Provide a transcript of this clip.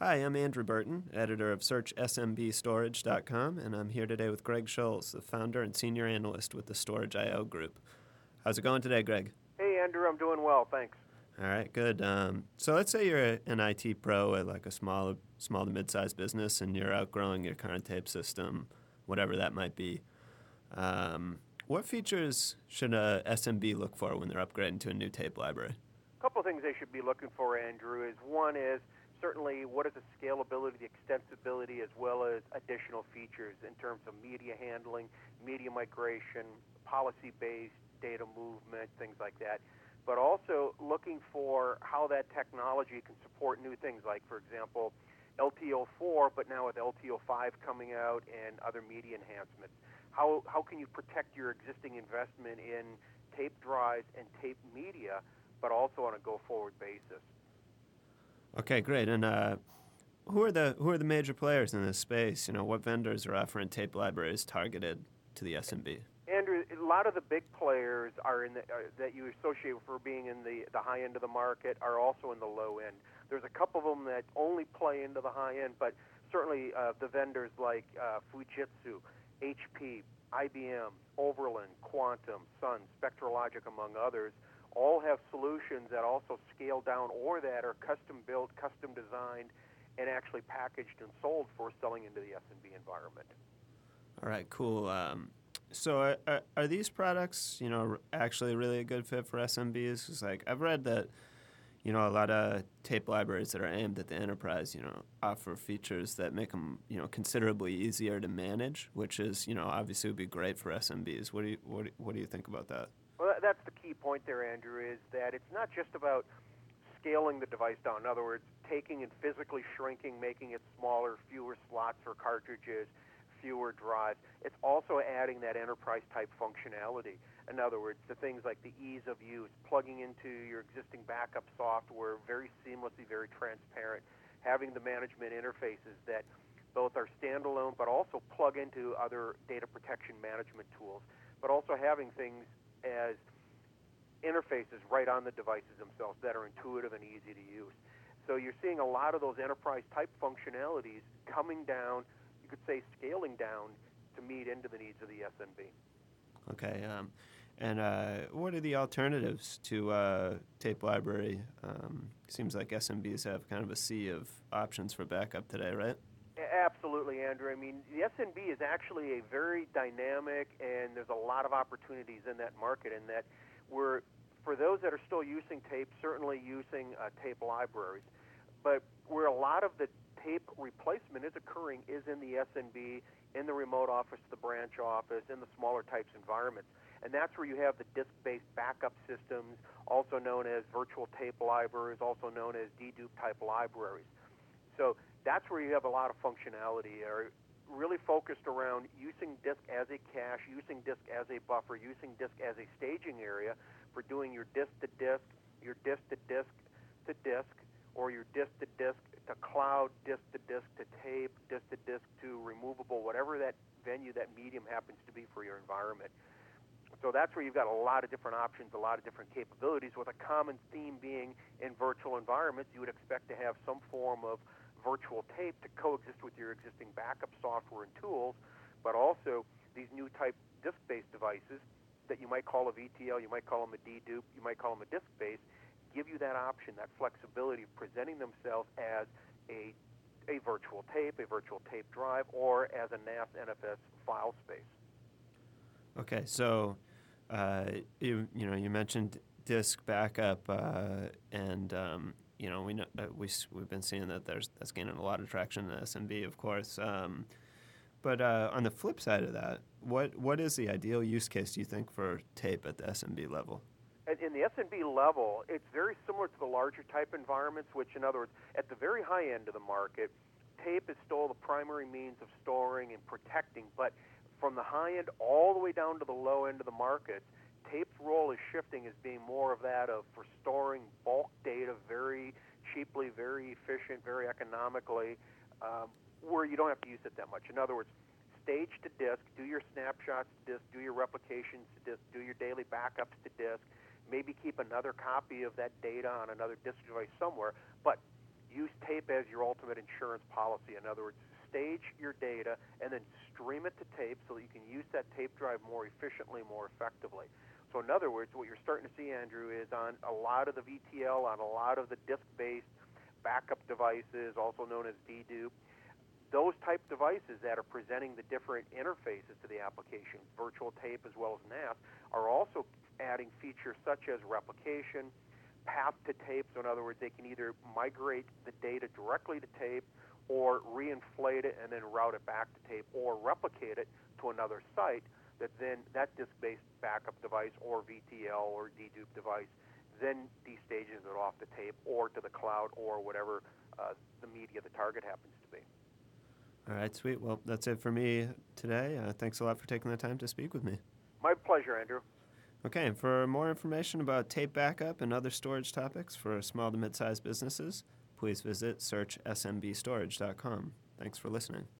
Hi, I'm Andrew Burton, editor of SearchSMBStorage.com, and I'm here today with Greg Scholes, the founder and senior analyst with the Storage.io group. How's it going today, Greg? Hey, Andrew, I'm doing well, thanks. All right, good. So let's say you're an IT pro at like a small to mid-sized business, and you're outgrowing your current tape system, whatever that might be. What features should a SMB look for when they're upgrading to a new tape library? A couple of things they should be looking for, Andrew, is one is certainly what is the scalability, the extensibility, as well as additional features in terms of media handling, media migration, policy-based data movement, things like that. But also looking for how that technology can support new things like, for example, LTO4, but now with LTO5 coming out and other media enhancements. How can you protect your existing investment in tape drives and tape media, but also on a go-forward basis? Okay, great. And who are the major players in this space? You know, what vendors are offering tape libraries targeted to the SMB? Andrew, a lot of the big players are that you associate for being in the high end of the market are also in the low end. There's a couple of them that only play into the high end, but certainly the vendors like Fujitsu, HP, IBM, Overland, Quantum, Sun, Spectralogic, among others, all have solutions that also scale down or that are custom built, custom designed, and actually packaged and sold for selling into the SMB environment. All right, cool. So are these products, you know, actually really a good fit for SMBs? Because like I've read that, you know, a lot of tape libraries that are aimed at the enterprise, you know, offer features that make them, you know, considerably easier to manage, which is, you know, obviously would be great for SMBs. What do you think about that? Well, that's the key point there, Andrew, is that it's not just about scaling the device down. In other words, taking and physically shrinking, making it smaller, fewer slots for cartridges, fewer drives. It's also adding that enterprise-type functionality. In other words, the things like the ease of use, plugging into your existing backup software very seamlessly, very transparent, having the management interfaces that both are standalone but also plug into other data protection management tools, but also having things as interfaces right on the devices themselves that are intuitive and easy to use. So you're seeing a lot of those enterprise-type functionalities coming down, you could say scaling down to meet into the needs of the SMB. Okay. And what are the alternatives to tape library? Seems like SMBs have kind of a sea of options for backup today, right? Absolutely, Andrew. I mean, the SMB is actually a very dynamic, and there's a lot of opportunities in that market. In that, for those that are still using tape, certainly using tape libraries, but where a lot of the tape replacement is occurring is in the SMB, in the remote office, the branch office, in the smaller types environments. And that's where you have the disk-based backup systems, also known as virtual tape libraries, also known as dedupe type libraries. So that's where you have a lot of functionality, or really focused around using disk as a cache, using disk as a buffer, using disk as a staging area for doing your disk to disk, your disk to disk to disk, or your disk to disk to cloud, disk to disk to tape, disk to disk to removable, whatever that venue, that medium happens to be for your environment. So that's where you've got a lot of different options, a lot of different capabilities, with a common theme being in virtual environments, you would expect to have some form of virtual tape to coexist with your existing backup software and tools, but also these new type disk-based devices that you might call a VTL, you might call them a dedupe, you might call them a disk-based, give you that option, that flexibility of presenting themselves as a virtual tape drive, or as a NAS NFS file space. Okay, so you mentioned disk backup, and you know we've been seeing that that's gaining a lot of traction in SMB, of course. But on the flip side of that, what is the ideal use case, do you think, for tape at the SMB level? In the SMB level, it's very similar to the larger type environments, which, in other words, at the very high end of the market, tape is still the primary means of storing and protecting. But from the high end all the way down to the low end of the market, tape's role is shifting as being more of that of for storing bulk data very cheaply, very efficient, very economically, where you don't have to use it that much. In other words, stage to disk, do your snapshots to disk, do your replications to disk, do your daily backups to disk, maybe keep another copy of that data on another disk device somewhere, but use tape as your ultimate insurance policy. In other words, stage your data and then stream it to tape so that you can use that tape drive more efficiently, more effectively. So in other words, what you're starting to see, Andrew, is on a lot of the VTL, on a lot of the disk-based backup devices, also known as dedupe, those type devices that are presenting the different interfaces to the application, virtual tape as well as NAS, are also adding features such as replication, path to tape. So in other words, they can either migrate the data directly to tape or reinflate it and then route it back to tape, or replicate it to another site that then that disk-based backup device or VTL or dedupe device then destages it off the tape or to the cloud or whatever the media the target happens to be. All right, sweet. Well, that's it for me today. Thanks a lot for taking the time to speak with me. My pleasure, Andrew. Okay, and for more information about tape backup and other storage topics for small to mid-sized businesses, please visit searchsmbstorage.com. Thanks for listening.